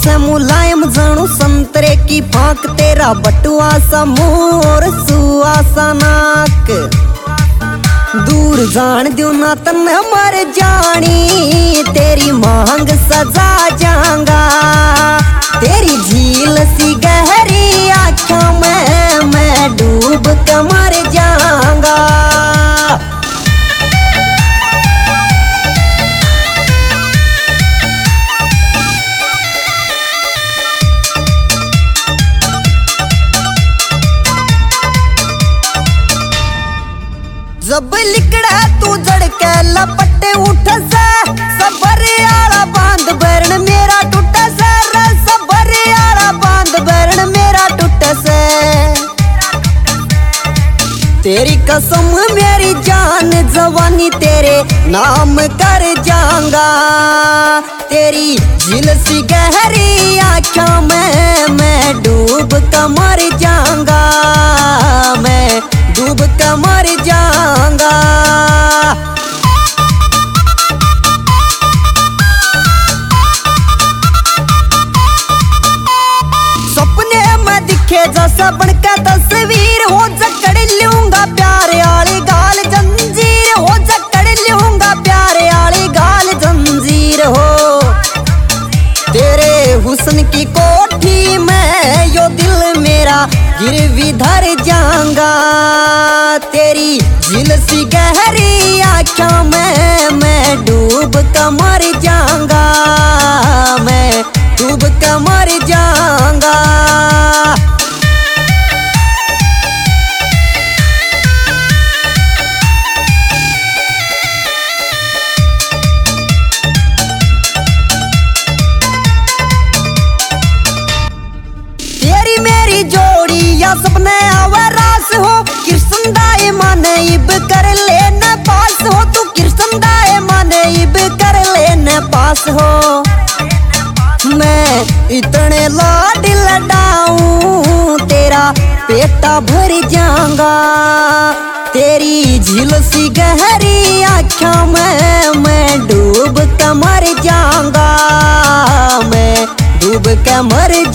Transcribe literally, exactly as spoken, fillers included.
से मुलायम जानू संतरे की फांक, तेरा बटुआ सा मुंह और सुआ सा नाक। दूर जान दू ना तन मर जानी, तेरी मांग सजा जाऊंगा। तेरी झील सी गहरी आँखों में मैं डूब के मर जाऊंगा। जब लिकड़ा तू जड़ के लपटे उठ से, सबर आला बांध बरण मेरा टूट से, सबर आला बांध बरण मेरा टूट से। तेरी कसम मेरी जान जवानी तेरे नाम कर जाऊंगा। तेरी झील सी गहरी आँखों में मैं डूब कर मर जाऊंगा, मैं डूब कर मर जाऊंगा। सपने में दिखे जैसा बनका तस्वीर हो, जकड़ लूंगा प्यारे आली गाल जंजीर हो, जकड़ लूंगा प्यारे आली गाल जंजीर हो। तेरे हुस्न की कोठी में यो दिल मेरा गिरवी धर जाऊंगा। तेरी झील सी गहरी आँखों में मैं डूब कर मर जाऊंगा, मैं डूब कर मर जाऊंगा। तेरी मेरी जोड़ी या सपने आवारास हो, कृष्ण दाए माने इब कर लेने पास हो, तू कृष्ण दाए माने इब कर लेने पास हो। मैं इतने लाड लडाऊं तेरा पेटा भर जाऊंगा। तेरी झील सी गहरी आँखों में मैं डूब कर मर जाऊंगा, मैं डूब कर मर